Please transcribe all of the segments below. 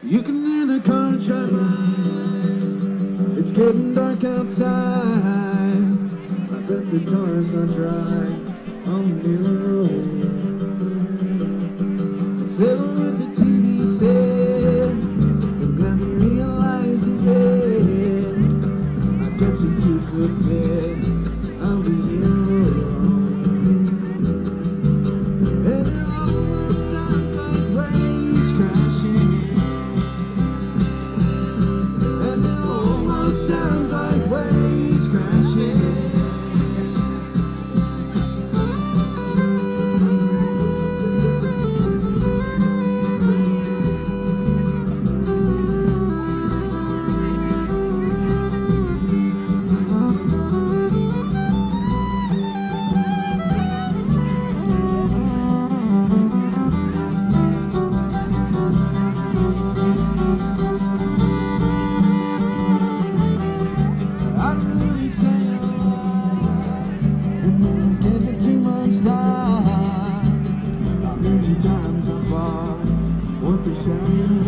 You can hear the car drive by. It's getting dark outside. I bet the tar's not dry on the road. It's filled with the TV set and haven't realized it yet. I guess if you could bet I'll be here alone. And it almost sounds like waves crashing. Sounds like waves crashing. Times I bought what they're saying.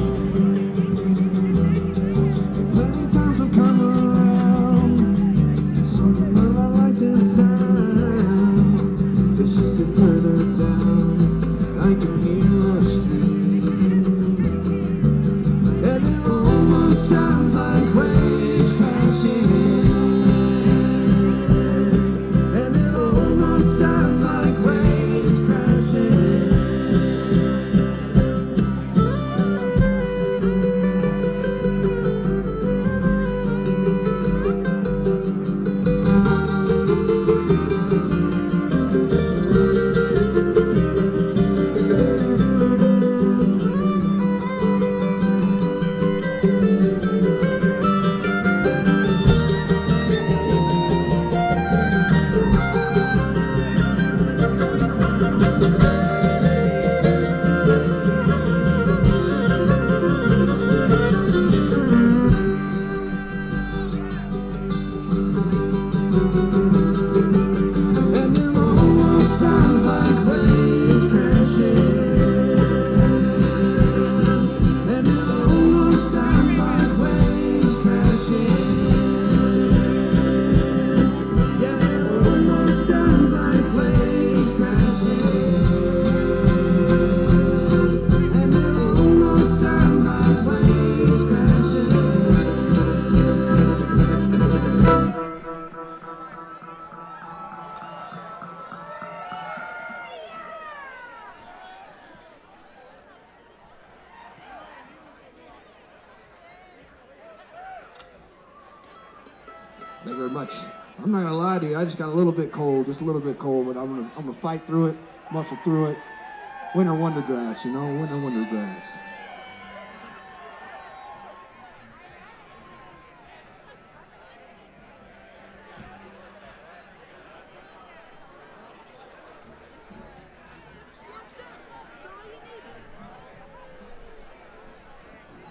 And plenty times will come around. Something I like this sound. It's just that further down I can hear the street. And it almost sounds like waves crashing. And it almost sounds like waves crashing. Thank you very much. I'm not gonna lie to you, I just got a little bit cold, but I'm gonna fight through it, muscle through it. Winter wondergrass, you know, winter wondergrass.